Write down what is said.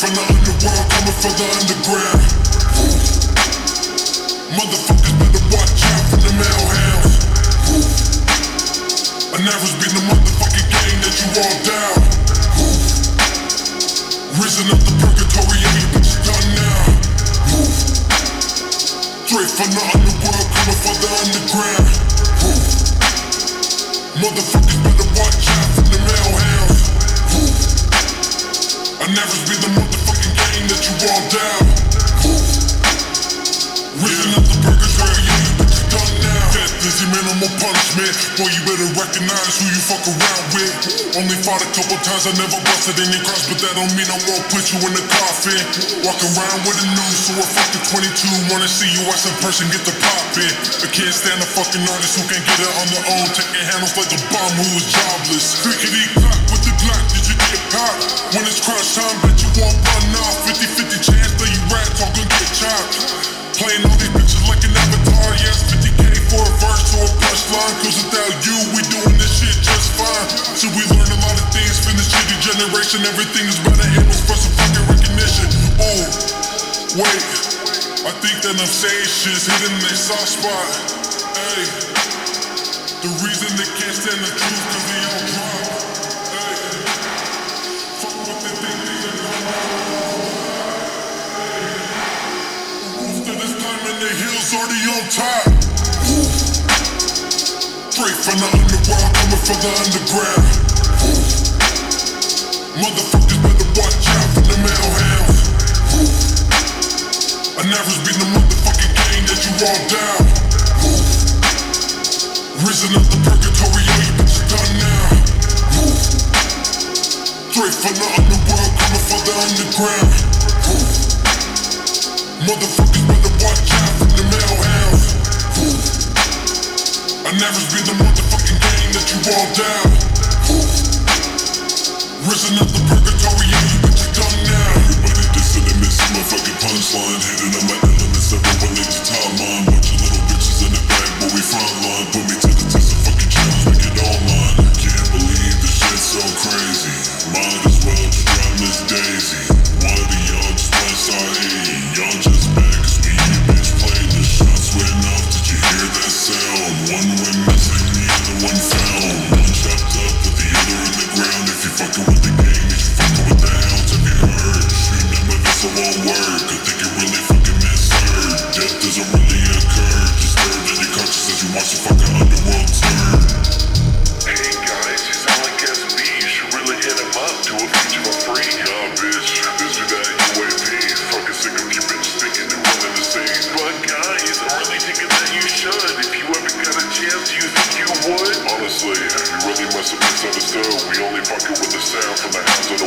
from the underworld, coming from the underground. Motherfuckers better watch out from the hellhounds. I never been the motherfucking game that you all down. Risen up the purgatory, yeah, you bitches done now. Straight from the underworld, coming from the underground. Motherfuckers better watch out from the hellhounds. I never been the motherfucking game that you all down. Risen up the purgatory, yeah, you bitches done now. Death is your minimal punishment. Boy, you better recognize who you fuck around with. Only fought a couple times, I never busted in your cross, but that don't mean I won't put you in the coffin. Walk around with a noose, so I fuck the 22. Wanna see you as a person, get the pop in. I can't stand a fucking artist who can't get it on their own, taking handles like a bum who is jobless. Clickety clock with the Glock, did you get popped? When it's crunch time, bet you won't run off. 50-50 chance that you rat talk gon' get chopped. Playing all these bitches like an avatar, yes, 50K for a verse or a punchline. Cause without you, we doing this shit just fine. So we learn a lot of things from this shitty generation. Everything is better handles for some fucking recognition. Oh, wait, I think that I'm saying shit's hitting their soft spot. Hey, the reason they can't stand the truth cause they don't drop. Hey, fuck what they think they are. The hills already on top. Straight from the underworld, coming from the underground. Motherfuckers better watch out from the hellhounds. I never been the motherfucking game that you all down. Risen up the purgatory, yeah, you bitches done now. Straight from the underworld, coming from the underground. Motherfuckers better watch out from the hellhounds. I never been the motherfucking game that you all down. Risen up the purgatory, yeah, you bitches done now. Everybody dissing and missing my fucking punchline. Hitting on my elements, everyone needs a top line. Bunch of little bitches in the back, but we frontline. Put me to the test of fucking challenge, make it online. Can't believe this shit's so crazy. Might as well just drive Miss Daisy. One of the y'all just west side 80. Y'all just back cause we you bitch playing the shots went off. Did you hear that sound? One went missing, the other one found. One chopped up with the other in the ground. If you fucking with the game, if you fucking with the hounds, have you heard? Shooting at my vessel won't work. I think you really fucking misheard. Death doesn't really occur. Just stir in your conscience as you watch the fucking underworld turn. Hey guys, you sound like SB. You should really hit him up. Do a feature for free. Nah, bitch. This be that UAP. Fucking sick of you bitches thinking and running the scene. But guys, I'm really thinking that you should. If you ever got a chance, do you think you would? Honestly, you really must have misunderstood. We only fucking with the sound from the hounds on the